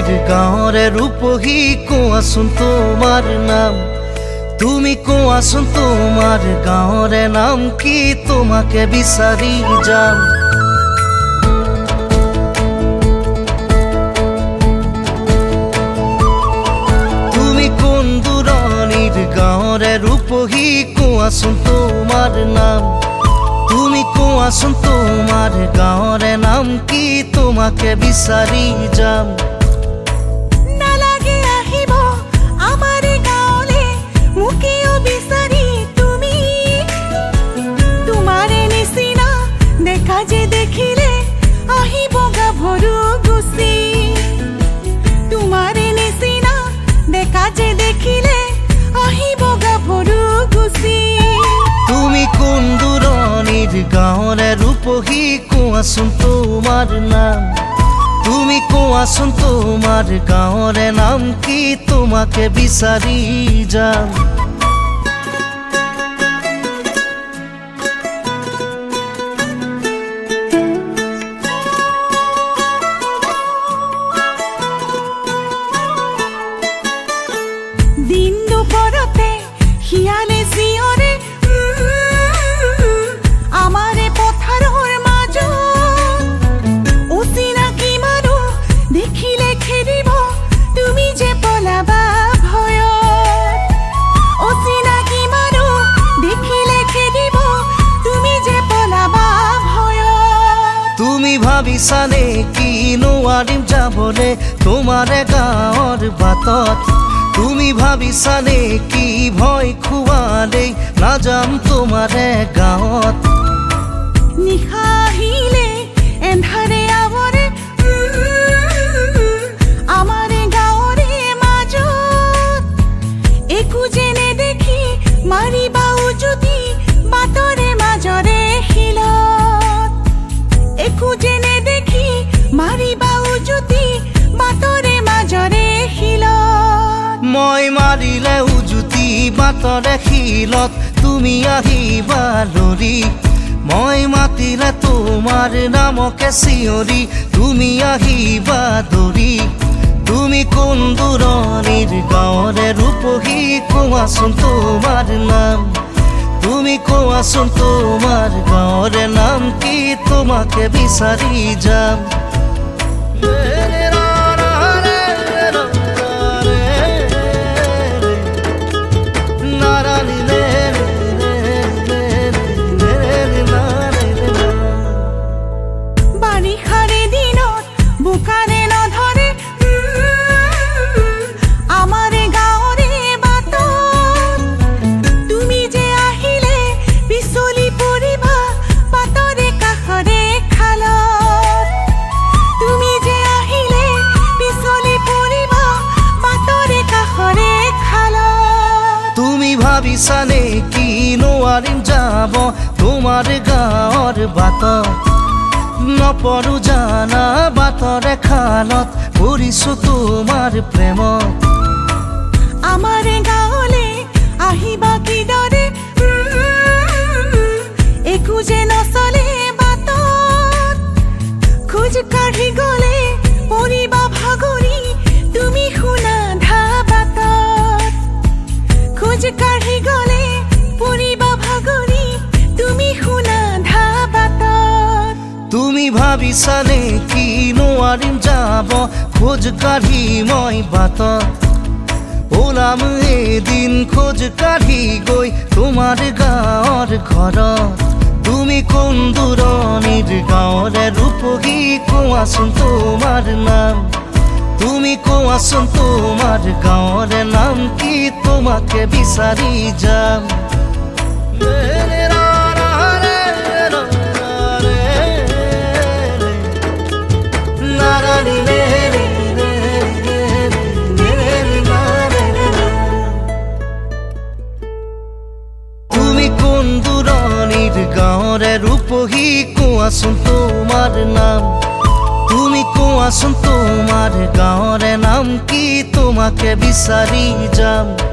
দূৰণিৰ গাঁৱৰে ৰূপহী কোৱাচোন তোমাৰ নাম তুমি কোৱাচোন তোমাৰ গাঁৱৰে নাম কি তোমাকে বিচাৰি যাম তুমি কোন দূৰণিৰ গাঁৱৰে ৰূপহী কোৱাচোন তোমাৰ নাম তুমি কোৱাচোন তোমাৰ গাঁৱৰে নাম কি তোমাকে বিচাৰি যাম নালাগে আহিব আমাৰ গাঁৱলে মুকিও বিচাৰি তুমি তোমাৰে নিচিনা দেখা যে দেখিলে আহিব গাভৰু গুচি তোমাৰে নিচিনা দেখা যে দেখিলে আহিব গাভৰু গুচি তুমি কোন দূৰণিৰ গাঁৱৰে ৰূপহী কোৱাচোন তোমাৰ নাম তুমি কোৱাচোন তোমাৰ গাঁৱৰে নাম কি তোমাকে বিচাৰি যাম দিন দুপৰতে শিয়ালে জিয়ৰে আমাৰে পথাৰৰ মাজত অচিনাকি মানুহ দেখিলে খেদিব তুমি যে পলাবা ভয়ত অচিনাকি মানুহ দেখিলে খেদিব তুমি যে পলাবা ভয়ত তুমি ভাবিছানে কি নোৱাৰিম যাবলে তোমাৰে গাঁৱৰ বাটত তুমি ভাবিছানে কি ভয় খুৱালেই নাযাম তোমাৰে গাঁৱত নিশা আহিলে এন্ধাৰে আৱৰে আমাৰে গাঁৱৰে মাজত একো যেনে দেখি মাৰিবা উজুতি বাটৰে মাজৰে শিলত একো যেনে দেখি মাৰিবা উজুতি বাটৰে মাজৰে শিলত মই মাৰিলে উজুতি বাটৰে শিলত তুমি আহিবা লৰি মই মাতিলে তোমাৰ নামকে চিঞৰি তুমি আহিবা দৌৰি তুমি কোন দূৰণিৰ গাঁৱৰে ৰূপহী কোৱাচোন তোমাৰ নাম তুমি কোৱাচোন তোমাৰ গাঁৱৰে নাম কি তোমাকে বিচাৰি যাম ভাবিছানে কি নোৱাৰিম যাব তোমাৰ গাঁৱৰ বাটত নপৰো জানা বাটৰে খালত পৰিছো তোমাৰ প্ৰেমত আমাৰ গাঁৱলে আহিবা কিদৰে একো যে নচলে বাটত খোজ কাঢ়ি গলে পৰিবা ভাগৰি তুমি শুনা ধাবাটত খোজ কাঢ়ি গলে পৰিবা ভাগৰি তুমি শুনা ধাবাটত তুমি ভাবিছানে কি নোৱাৰিম যাব খোজ কাঢ়ি মই বাটত ওলাম এদিন খোজ কাঢ়ি গৈ তোমাৰ গাঁৱৰ ঘৰত তুমি কোন দূৰণিৰ গাঁৱৰে ৰূপহী কোৱাচোন তোমাৰ নাম তুমি কোৱাচোন তোমাৰ গাঁৱৰে নাম কি তোমাকে বিচাৰি যাম তুমি কোন দূৰণিৰ গাঁৱৰে ৰূপহী কোৱাচোন তোমাৰ নাম তুমি কোৱাচোন তোমাৰ গাঁৱৰে নাম কি তোমাকে বিচাৰি যাম